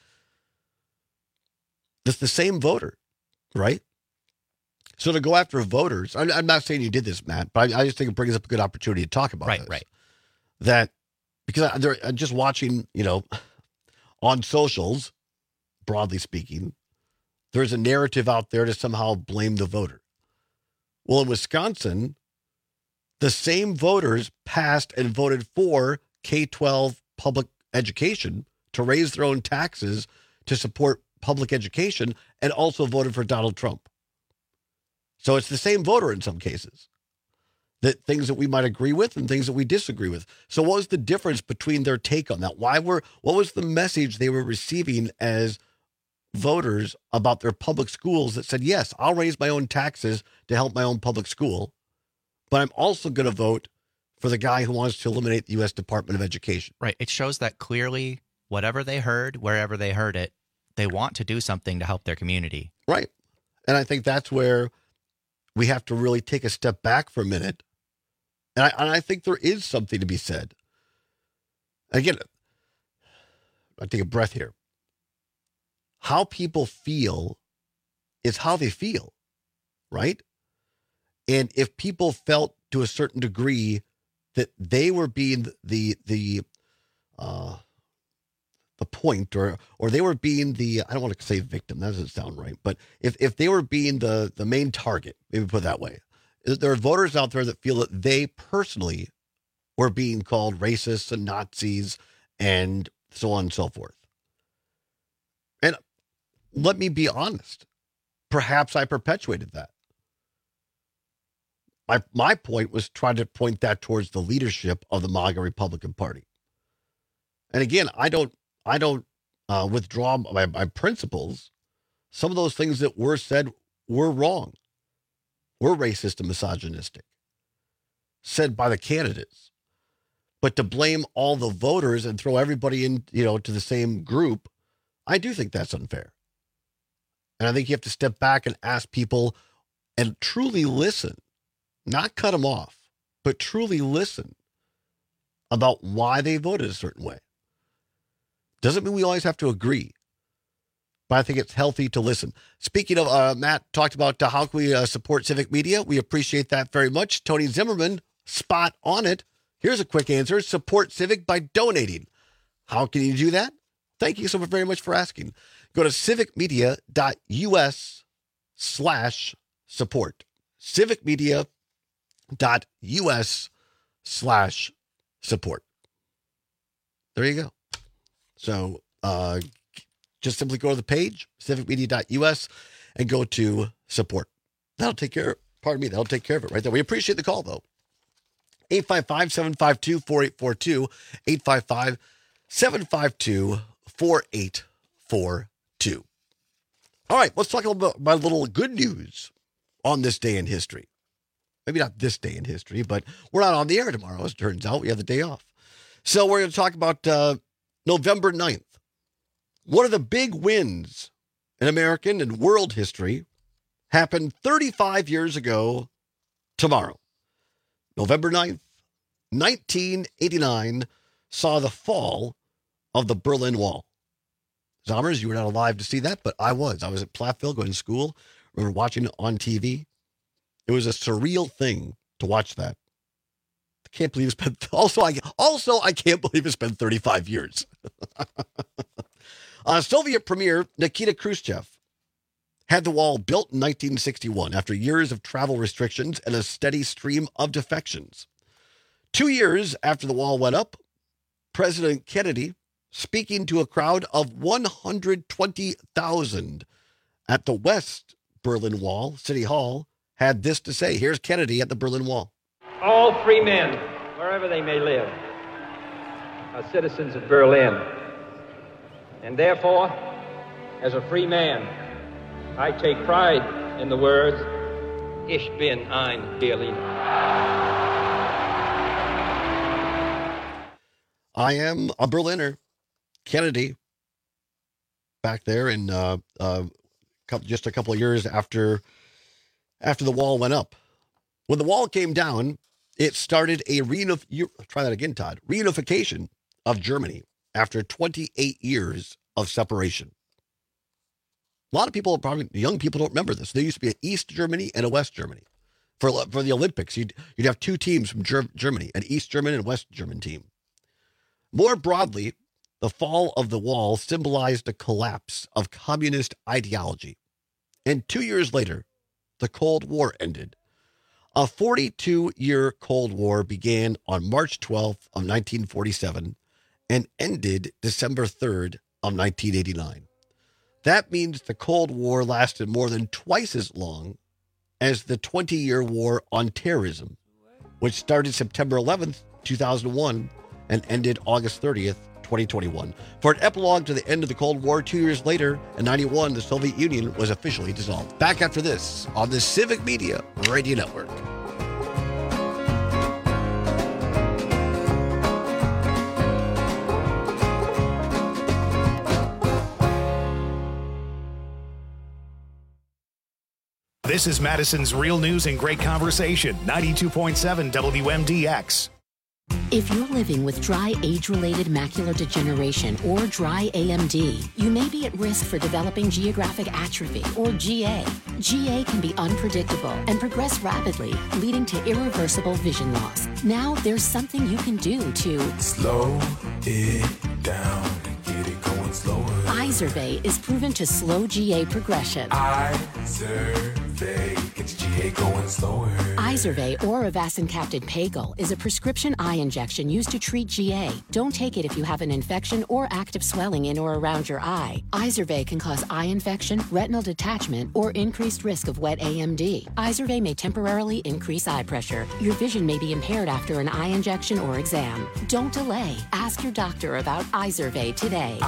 It's the same voter, right? So to go after voters, I'm, I'm not saying you did this, Matt, but I, I just think it brings up a good opportunity to talk about Right, this. right. That because I, they're I'm just watching, you know, on socials, broadly speaking, there's a narrative out there to somehow blame the voter. Well, in Wisconsin, the same voters passed and voted for K twelve public education to raise their own taxes to support public education, and also voted for Donald Trump. So it's the same voter in some cases. That things that we might agree with and things that we disagree with. So what was the difference between their take on that? Why were what was the message they were receiving as voters about their public schools that said, yes, I'll raise my own taxes to help my own public school, but I'm also going to vote for the guy who wants to eliminate the U S Department of Education. Right. It shows that clearly whatever they heard, wherever they heard it, they want to do something to help their community. Right. And I think that's where we have to really take a step back for a minute. And I, and I think there is something to be said. Again, I take a breath here. How people feel is how they feel, right? And if people felt to a certain degree that they were being the the uh, the point, or or they were being the, I don't want to say victim, that doesn't sound right, but if, if they were being the, the main target, maybe put it that way, there are voters out there that feel that they personally were being called racists and Nazis and so on and so forth. And let me be honest, perhaps I perpetuated that. My, my point was trying to point that towards the leadership of the MAGA Republican Party. And again, I don't, I don't uh, withdraw my, my principles. Some of those things that were said were wrong, were racist and misogynistic, said by the candidates. But to blame all the voters and throw everybody in, you know, to the same group, I do think that's unfair. And I think you have to step back and ask people and truly listen, not cut them off, but truly listen about why they voted a certain way. Doesn't mean we always have to agree, but I think it's healthy to listen. Speaking of, uh, Matt talked about uh, how can we uh, support civic media. We appreciate that very much. Tony Zimmerman, spot on it. Here's a quick answer. Support Civic by donating. How can you do that? Thank you so very much for asking. Go to civicmedia.us slash support. civicmedia.us slash support. There you go. So uh, just simply go to the page, civicmedia.us, and go to support. That'll take care, pardon me, that'll take care of it right there. We appreciate the call, though. eight five five, seven five two, four eight four two, eight five five, seven five two, four eight four two. All right, let's talk a little bit about a little good news on this day in history. Maybe not this day in history, but we're not on the air tomorrow, as it turns out. We have the day off. So we're going to talk about uh, November ninth. One of the big wins in American and world history happened thirty-five years ago tomorrow. November ninth, nineteen eighty-nine, saw the fall of the Berlin Wall. Zommers, you were not alive to see that, but I was. I was at Platteville going to school. We were watching it on T V. It was a surreal thing to watch that. I can't believe it's been, also, I, also, I can't believe it's been thirty-five years. uh, Soviet Premier Nikita Khrushchev had the wall built in nineteen sixty-one after years of travel restrictions and a steady stream of defections. Two years after the wall went up, President Kennedy, speaking to a crowd of one hundred twenty thousand at the West Berlin Wall, City Hall, had this to say. Here's Kennedy at the Berlin Wall. All free men, wherever they may live, are citizens of Berlin. And therefore, as a free man, I take pride in the words, Ich bin ein Berliner. I am a Berliner. Kennedy, back there in uh, uh, just a couple of years after, after the wall went up. When the wall came down, it started a reunif- try that again, Todd, reunification of Germany after twenty-eight years of separation. A lot of people, probably young people, don't remember this. There used to be an East Germany and a West Germany. For for the Olympics, you'd, you'd have two teams from Ger- Germany, an East German and West German team. More broadly, the fall of the wall symbolized a collapse of communist ideology. And two years later, the Cold War ended. A forty-two-year Cold War began on March twelfth of nineteen forty-seven and ended December third of nineteen eighty-nine. That means the Cold War lasted more than twice as long as the twenty-year war on terrorism, which started September eleventh, two thousand one, and ended August thirtieth, twenty twenty-one. For an epilogue to the end of the Cold War, two years later, in ninety-one, the Soviet Union was officially dissolved. Back after this on the Civic Media Radio Network. This is Madison's Real News and Great Conversation, ninety-two point seven W M D X. If you're living with dry age-related macular degeneration or dry A M D, you may be at risk for developing geographic atrophy or G A. G A can be unpredictable and progress rapidly, leading to irreversible vision loss. Now there's something you can do to slow it down and get it going slower. Izervay is proven to slow G A progression. Izervay gets G A going slower. Izervay or avacincaptad pagel is a prescription eye injection used to treat G A. Don't take it if you have an infection or active swelling in or around your eye. Izervay can cause eye infection, retinal detachment, or increased risk of wet A M D. Izervay may temporarily increase eye pressure. Your vision may be impaired after an eye injection or exam. Don't delay. Ask your doctor about Izervay today.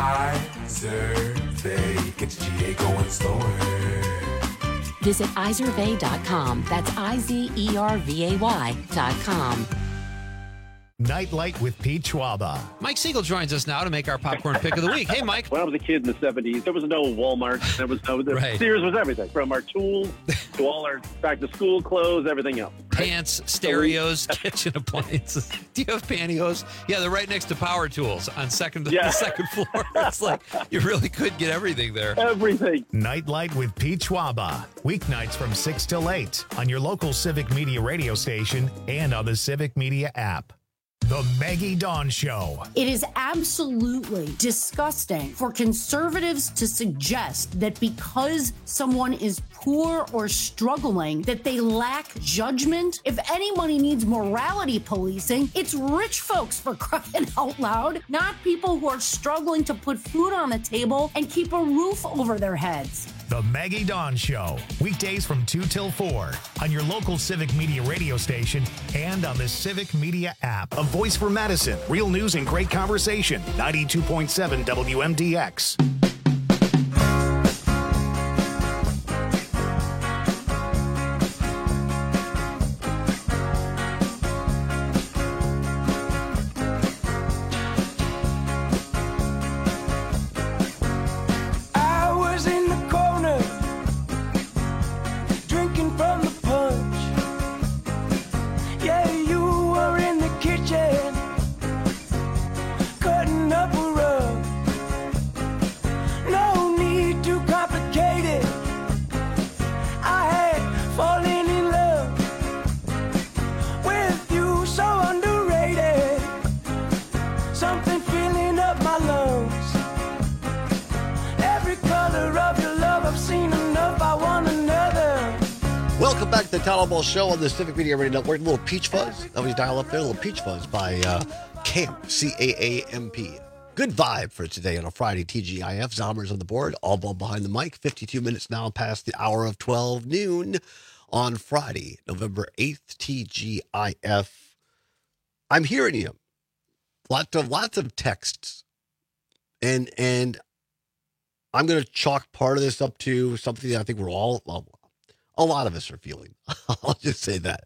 Izervay gets G A going slower. Visit izervay dot com. That's I Z E R V A Y dot com. Nightlight with Pete Schwaba. Mike Siegel joins us now to make our popcorn pick of the week. Hey, Mike. When I was a kid in the seventies, there was no Walmart. There was no, the Right. Sears was everything, from our tools to all our back-to-school clothes, everything else. Pants, stereos, kitchen appliances. Do you have pantyhose? Yeah, they're right next to power tools on second Yeah. the second floor. It's like you really could get everything there. Everything. Nightlight with Pete Schwaba. Weeknights from six till eight on your local Civic Media radio station and on the Civic Media app. The Maggie Dawn Show. It is absolutely disgusting for conservatives to suggest that because someone is poor or struggling, that they lack judgment. If anybody needs morality policing, it's rich folks, for crying out loud, not people who are struggling to put food on the table and keep a roof over their heads. The Maggie Dawn Show. Weekdays from two till four on your local Civic Media radio station and on the Civic Media app. A voice for Madison. Real news and great conversation. ninety-two point seven W M D X. I was in the corner, drinking from the punch. Yeah, you were in the kitchen, cutting up a rug. No need to complicate it. I had fallen in love with you, so underrated. Something filling up my lungs. Every color of your love, I've seen enough, I want another. Welcome back to the Town Hall Ball Show on the Civic Media Radio Network. A little Peach Fuzz. That was dial up there. A little Peach Fuzz by uh, Camp, C A A M P. Good vibe for today on a Friday, T G I F. Zombers on the board, all ball behind the mic. fifty-two minutes now past the hour of twelve noon on Friday, November eighth, T G I F. I'm hearing you. Lots of, lots of texts. And, and I'm going to chalk part of this up to something that I think we're all, well, a lot of us are feeling. I'll just say that.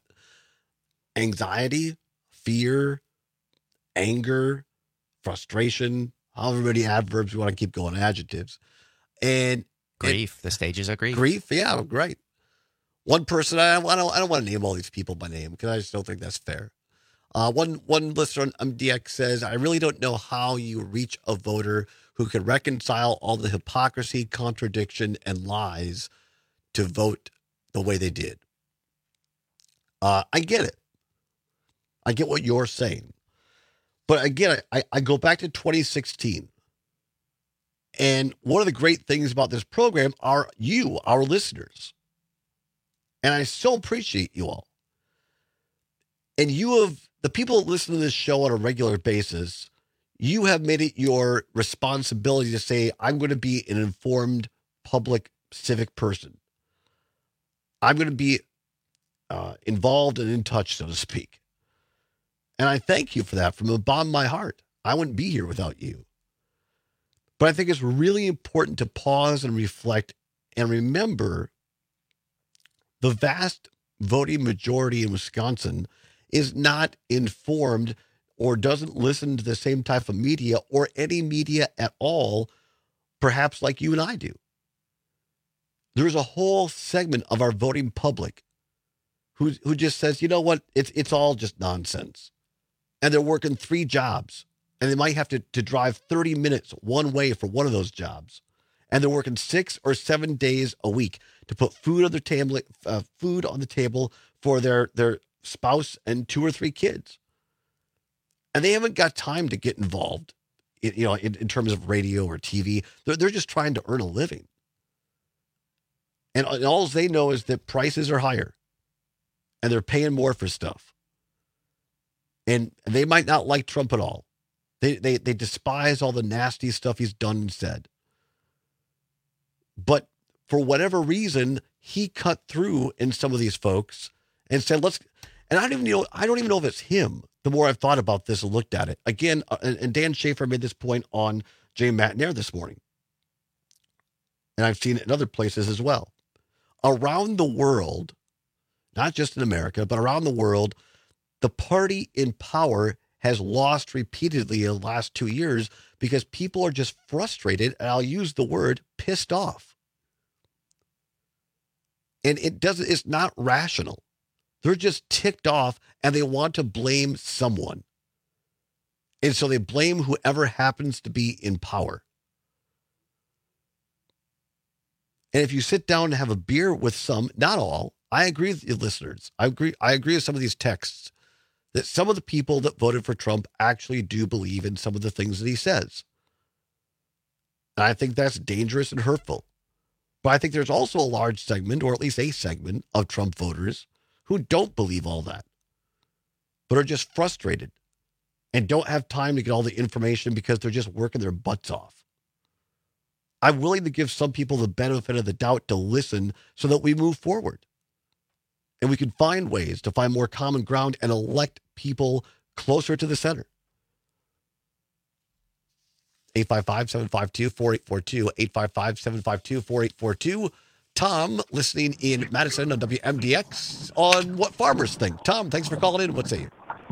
Anxiety, fear, anger, frustration, however many adverbs we want to keep going, adjectives. And Grief. The stages of grief. Grief, yeah, great. One person, I, I don't, I don't want to name all these people by name because I just don't think that's fair. Uh, one one listener on M D X says, I really don't know how you reach a voter who can reconcile all the hypocrisy, contradiction, and lies to vote the way they did. Uh, I get it. I get what you're saying. But again, I, I go back to twenty sixteen. And one of the great things about this program are you, our listeners. And I so appreciate you all. And you have, the people that listen to this show on a regular basis, you have made it your responsibility to say, I'm going to be an informed public civic person. I'm going to be uh, involved and in touch, so to speak. And I thank you for that from the bottom of my heart. I wouldn't be here without you. But I think it's really important to pause and reflect and remember the vast voting majority in Wisconsin is not informed or doesn't listen to the same type of media or any media at all, perhaps like you and I do. There's a whole segment of our voting public who who just says, you know what, it's it's all just nonsense. And they're working three jobs, and they might have to, to drive thirty minutes one way for one of those jobs. And they're working six or seven days a week to put food on their table, uh, food on the table for their, their spouse and two or three kids. And they haven't got time to get involved, in, you know, in, in terms of radio or T V. They're, they're just trying to earn a living. And, and all they know is that prices are higher and they're paying more for stuff. And they might not like Trump at all. They, they, they despise all the nasty stuff he's done and said. But for whatever reason, he cut through in some of these folks and said, let's, and I don't even know, I don't even know if it's him. The more I've thought about this and looked at it again, uh, and, and Dan Schaefer made this point on Jay McNair this morning. And I've seen it in other places as well. Around the world, not just in America, but around the world, the party in power has lost repeatedly in the last two years because people are just frustrated, and I'll use the word pissed off. And it doesn't, it's not rational. They're just ticked off and they want to blame someone. And so they blame whoever happens to be in power. And if you sit down and have a beer with some, not all, I agree with you listeners. I agree. I agree with some of these texts that some of the people that voted for Trump actually do believe in some of the things that he says. And I think that's dangerous and hurtful. But I think there's also a large segment, or at least a segment, of Trump voters who don't believe all that, but are just frustrated and don't have time to get all the information because they're just working their butts off. I'm willing to give some people the benefit of the doubt to listen so that we move forward. And we can find ways to find more common ground and elect people closer to the center. eight five five, seven five two, four eight four two, eight five five, seven five two, four eight four two. Tom, listening in Madison on W M D X on What Farmers Think. Tom, thanks for calling in. What say you?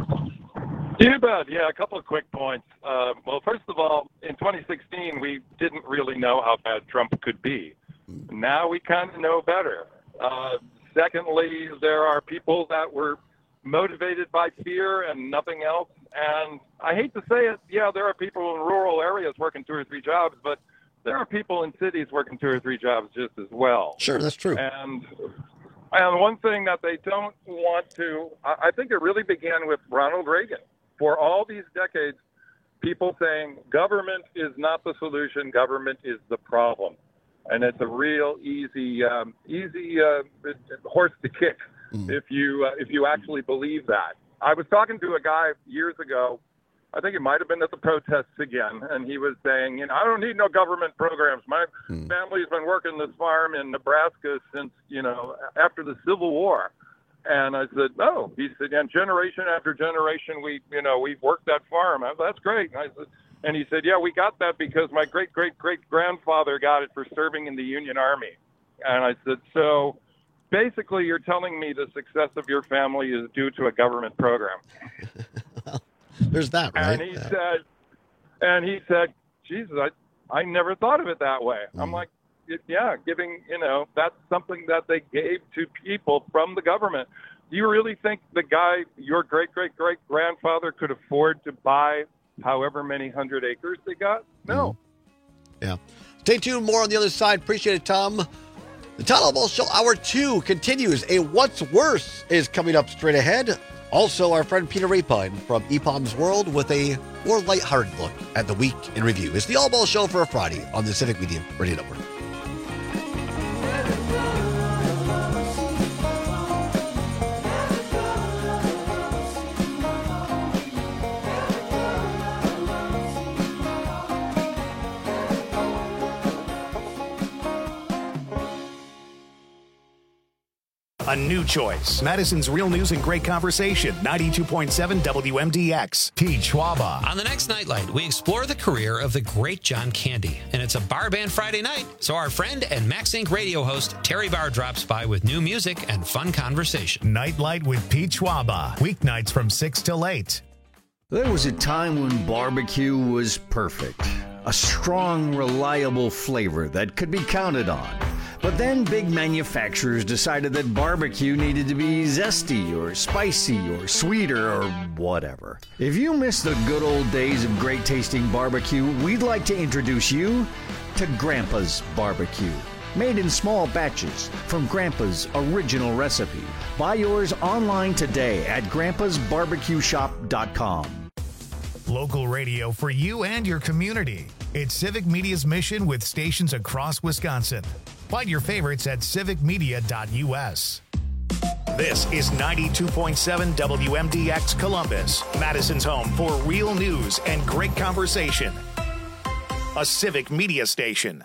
You bet. Yeah, a couple of quick points. Uh, well, first of all, in twenty sixteen, we didn't really know how bad Trump could be. Now we kind of know better. Uh, secondly, there are people that were motivated by fear and nothing else. And I hate to say it, yeah, there are people in rural areas working two or three jobs, but there are people in cities working two or three jobs just as well. Sure, that's true. And and one thing that they don't want to, I I think it really began with Ronald Reagan. For all these decades, people saying government is not the solution, government is the problem. And it's a real easy, um, easy uh, horse to kick mm. if you uh, if you actually believe that. I was talking to a guy years ago, I think it might have been at the protests again, and he was saying, you know, I don't need no government programs. My hmm. family's been working this farm in Nebraska since, you know, after the Civil War. And I said, no. He said, and generation after generation, we, you know, we've worked that farm. I said, that's great. And, I said, and he said, yeah, we got that because my great-great-great-grandfather got it for serving in the Union Army. And I said, so basically you're telling me the success of your family is due to a government program. There's that, right? And he yeah. said, and he said, Jesus, I, I never thought of it that way. Mm. I'm like, yeah, giving, you know, that's something that they gave to people from the government. Do you really think the guy, your great-great-great-grandfather, could afford to buy however many hundred acres they got? No. Mm. Yeah. Stay tuned. More on the other side. Appreciate it, Tom. The Todd Ball Show Hour two continues. A What's Worse is coming up straight ahead. Also, our friend Peter Rapine from E P O M's World with a more lighthearted look at the week in review. It's the All Ball Show for a Friday on the Civic Media Radio Network. A new choice. Madison's Real News and Great Conversation. ninety-two point seven W M D X. T. Schwaba. On the next Nightlight, we explore the career of the great John Candy. And it's a bar band Friday night. So our friend and Max Incorporated radio host, Terry Barr, drops by with new music and fun conversation. Nightlight with Pete Schwaba. Weeknights from six till eight. There was a time when barbecue was perfect. A strong, reliable flavor that could be counted on. But then big manufacturers decided that barbecue needed to be zesty or spicy or sweeter or whatever. If you miss the good old days of great tasting barbecue, we'd like to introduce you to Grandpa's Barbecue. Made in small batches from Grandpa's original recipe. Buy yours online today at grandpas barbecue shop dot com. Local radio for you and your community. It's Civic Media's mission with stations across Wisconsin. Find your favorites at civic media dot u s. This is ninety-two point seven W M D X Columbus, Madison's home for real news and great conversation. A Civic Media station.